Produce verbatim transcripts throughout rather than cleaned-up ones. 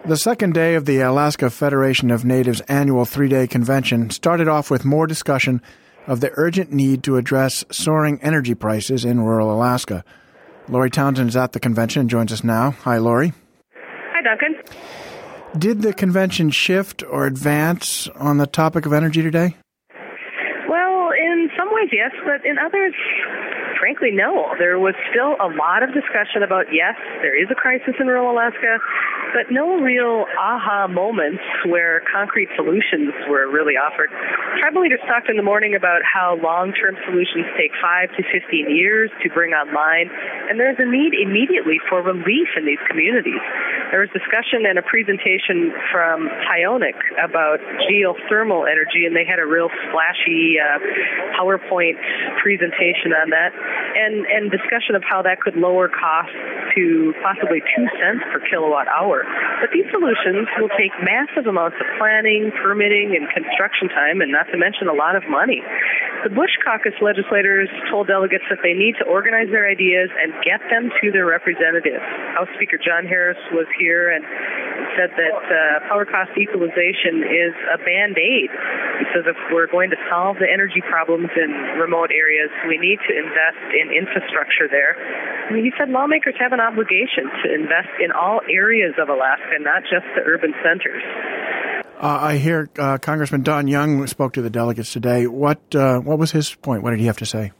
The second day of the Alaska Federation of Natives annual three-day convention started off with more discussion of the urgent need to address soaring energy prices in rural Alaska. Lori Townsend is at the convention and joins us now. Hi, Lori. Hi, Duncan. Did the convention shift or advance on the topic of energy today? Well, in some ways, yes, but in others, frankly, no. There was still a lot of discussion about, yes, there is a crisis in rural Alaska, but no real aha moments where concrete solutions were really offered. Tribal leaders talked in the morning about how long-term solutions take five to fifteen years to bring online, and there's a need immediately for relief in these communities. There was discussion and a presentation from Tyonek about geothermal energy, and they had a real splashy uh, PowerPoint presentation on that, and, and discussion of how that could lower costs to possibly two cents per kilowatt hour. But these solutions will take massive amounts of planning, permitting, and construction time, and not to mention a lot of money. The Bush Caucus legislators told delegates that they need to organize their ideas and get them to their representatives. House Speaker John Harris was here and said that uh, power cost equalization is a Band-Aid. He says if we're going to solve the energy problems in remote areas, we need to invest in infrastructure there. And he said lawmakers have an obligation to invest in all areas of Alaska, not just the urban centers. Uh, I hear uh, Congressman Don Young spoke to the delegates today. What uh, what was his point? What did he have to say?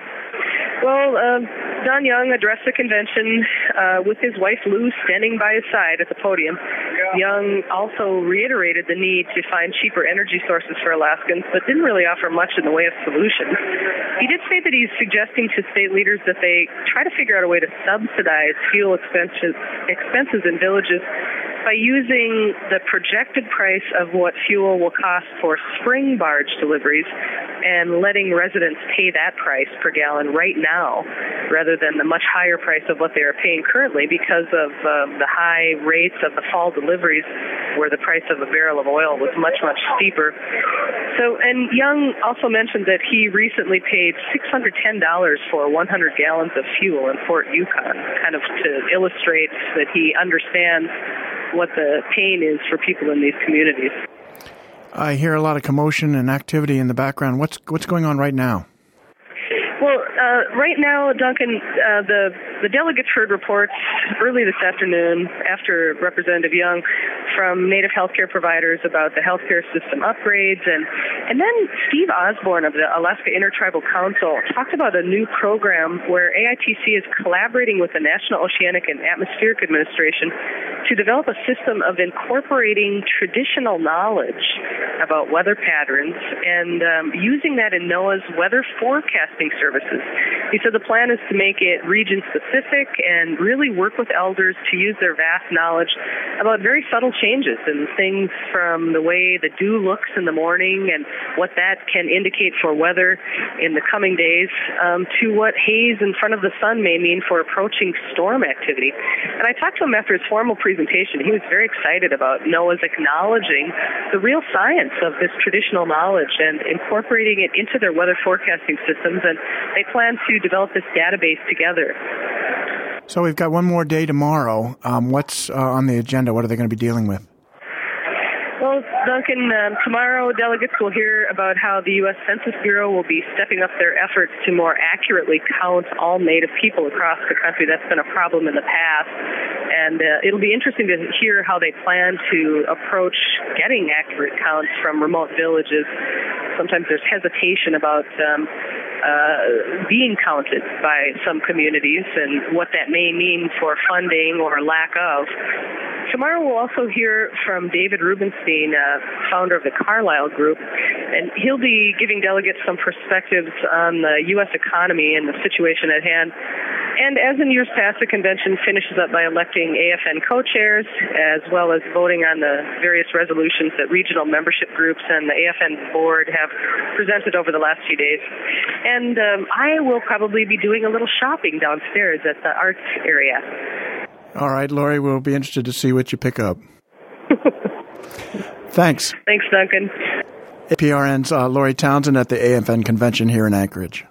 Well, uh, Don Young addressed the convention uh, with his wife Lou standing by his side at the podium. Young also reiterated the need to find cheaper energy sources for Alaskans, but didn't really offer much in the way of solutions. He did say that he's suggesting to state leaders that they try to figure out a way to subsidize fuel expenses, expenses in villages by using the projected price of what fuel will cost for spring barge deliveries and letting residents pay that price per gallon right now rather than the much higher price of what they are paying currently because of um, the high rates of the fall deliveries where the price of a barrel of oil was much, much steeper. So, and Young also mentioned that he recently paid six hundred ten dollars for one hundred gallons of fuel in Fort Yukon, kind of to illustrate that he understands what the pain is for people in these communities. I hear a lot of commotion and activity in the background. What's what's going on right now? Well, uh, right now, Duncan, uh, the the delegates heard reports early this afternoon after Representative Young from Native healthcare providers about the healthcare system upgrades, and and then Steve Osborne of the Alaska Intertribal Council talked about a new program where A I T C is collaborating with the National Oceanic and Atmospheric Administration to develop a system of incorporating traditional knowledge about weather patterns and um, using that in NOAA's weather forecasting services. He said the plan is to make it region-specific and really work with elders to use their vast knowledge about very subtle changes in things from the way the dew looks in the morning and what that can indicate for weather in the coming days um, to what haze in front of the sun may mean for approaching storm activity. And I talked to him after his formal presentation. He was very excited about NOAA's acknowledging the real science of this traditional knowledge and incorporating it into their weather forecasting systems, and they plan to develop this database together. So we've got one more day tomorrow. Um, what's uh, on the agenda? What are they going to be dealing with? Well, Duncan, um, tomorrow delegates will hear about how the U S Census Bureau will be stepping up their efforts to more accurately count all Native people across the country. That's been a problem in the past. And uh, it'll be interesting to hear how they plan to approach getting accurate counts from remote villages. Sometimes there's hesitation about um, uh, being counted by some communities and what that may mean for funding or lack of. Tomorrow we'll also hear from David Rubenstein, uh, founder of the Carlyle Group, and he'll be giving delegates some perspectives on the U S economy and the situation at hand. And as in years past, the convention finishes up by electing A F N co-chairs, as well as voting on the various resolutions that regional membership groups and the A F N board have presented over the last few days. And um, I will probably be doing a little shopping downstairs at the arts area. All right, Lori, we'll be interested to see what you pick up. Thanks. Thanks, Duncan. P R N's uh, Lori Townsend at the A F N convention here in Anchorage.